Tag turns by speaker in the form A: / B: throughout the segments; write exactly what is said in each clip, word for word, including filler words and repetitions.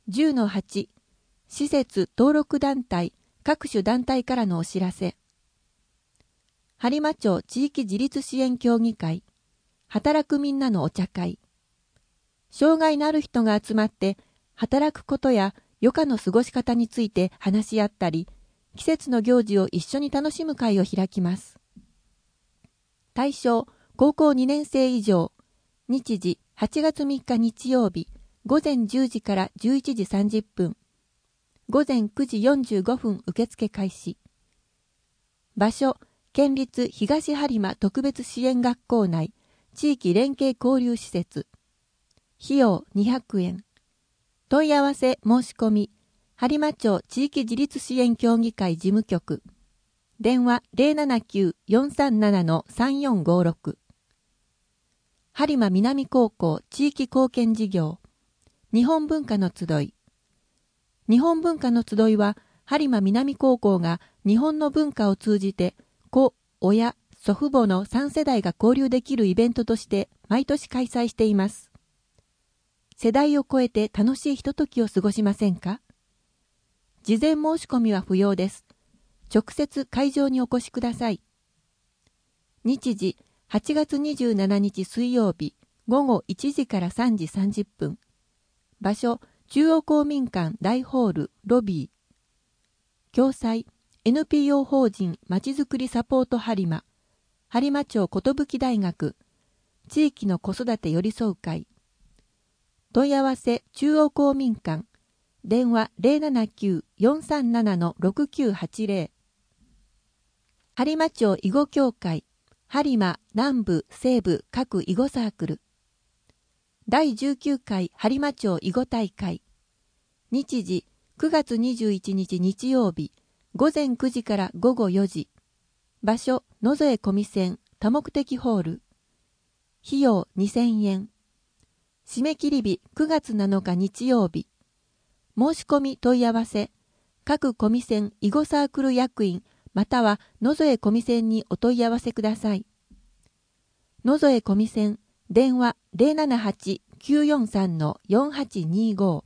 A: じゅうのはち 施設登録団体各種団体からのお知らせ。播磨町地域自立支援協議会働くみんなのお茶会。障害のある人が集まって働くことや余暇の過ごし方について話し合ったり、季節の行事を一緒に楽しむ会を開きます。対象高校にねん生以上。日時はちがつみっか日曜日午前じゅうじからじゅういちじさんじゅっぷん。午前くじよんじゅうごふん受付開始。場所県立東播磨特別支援学校内地域連携交流施設。費用にひゃくえん。問い合わせ申し込み播磨町地域自立支援協議会事務局。電話 ゼロななきゅう よんさんなな さんよんごろく。播磨南高校地域貢献事業日本文化の集い。日本文化の集いは播磨南高校が日本の文化を通じて子、親、祖父母のさん世代が交流できるイベントとして毎年開催しています。世代を超えて楽しいひとときを過ごしませんか？事前申し込みは不要です。直接会場にお越しください。日時はちがつにじゅうしちにち水曜日午後いちじからさんじさんじゅっぷん。場所中央公民館大ホールロビー。共催 エヌピーオー 法人まちづくりサポート播磨播磨町寿大学地域の子育て寄り添う会。問い合わせ中央公民館電話 ゼロななきゅう よんさんなな ろくきゅうはちゼロ。播磨町囲碁協会播磨南部西部各囲碁サークル。だいじゅうきゅうかい播磨町囲碁大会。日時くがつにじゅういちにち日曜日午前くじから午後よじ。場所野添小見線多目的ホール。費用にせんえん。締め切り日くがつなのか日曜日。申し込み問い合わせ各小見線囲碁サークル役員または野添小見線にお問い合わせください。野添小見線電話 ゼロななはち きゅうよんさん よんはちにご。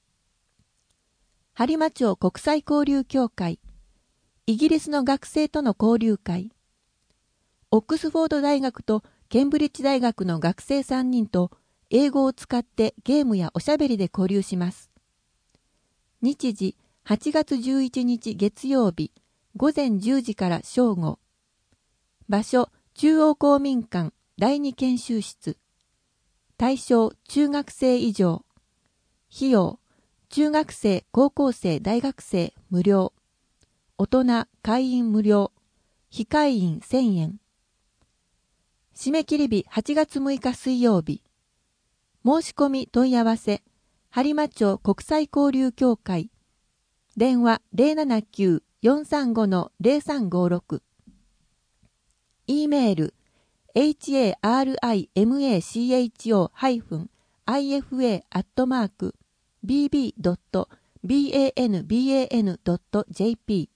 A: 播磨町国際交流協会イギリスの学生との交流会。オックスフォード大学とケンブリッジ大学の学生さんにんと英語を使ってゲームやおしゃべりで交流します。日時はちがつじゅういちにち月曜日午前じゅうじから正午。場所中央公民館だいに研修室。対象中学生以上。費用中学生高校生大学生無料。大人会員無料。非会員せんえん。締め切り日はちがつむいか水曜日。申し込み問い合わせ播磨町国際交流協会電話 ゼロななきゅう よんさんご ゼロさんごろく。 E メール エイチエーアールアイエムエーシーエイチオー アイエフエー アットマーク ビービー ドット バンバン ドット ジェーピ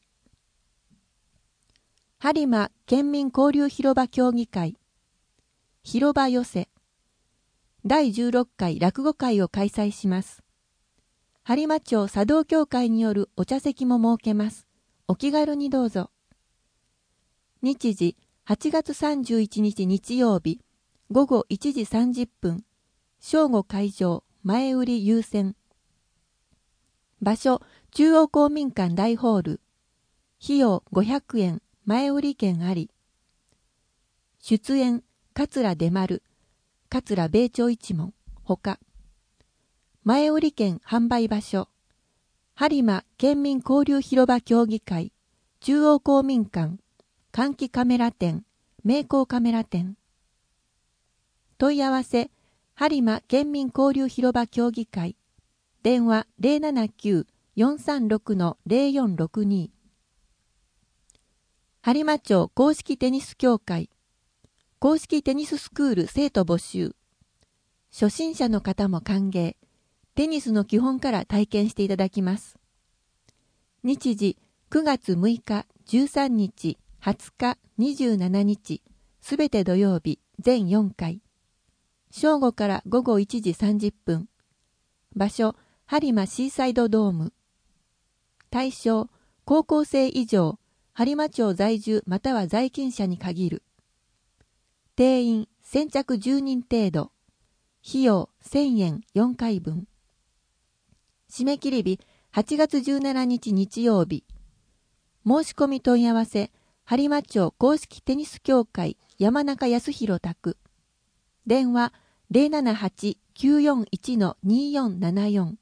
A: ー。 播磨県民交流広場協議会広場寄せだいじゅうろっかい落語会を開催します。播磨町茶道協会によるお茶席も設けます。お気軽にどうぞ。日時はちがつさんじゅういちにち日曜日午後いちじさんじゅっぷん。正午会場前売り優先。場所中央公民館大ホール。費用ごひゃくえん前売り券あり。出演桂出丸桂米朝一門ほか。前売り券販売場所播磨県民交流広場協議会中央公民館換気カメラ店名工カメラ店。問い合わせ播磨県民交流広場協議会電話 ゼロななきゅう よんさんろく ゼロよんろくに。播磨町公式テニス協会公式テニススクール生徒募集。初心者の方も歓迎。テニスの基本から体験していただきます。日時くがつむいか、じゅうさんにち、はつか、にじゅうしちにち、すべて土曜日、全よんかい。正午から午後いちじさんじゅっぷん。場所、 播磨シーサイドドーム。対象、高校生以上、播磨町在住または在勤者に限る。定員、先着じゅうにん程度。費用、せんえんよんかいぶん。締め切り日、はちがつじゅうしちにち日曜日。申し込み問い合わせ、播磨町公式テニス協会山中康弘宅。電話 ゼロななはち きゅうよんいち にーよんななよん。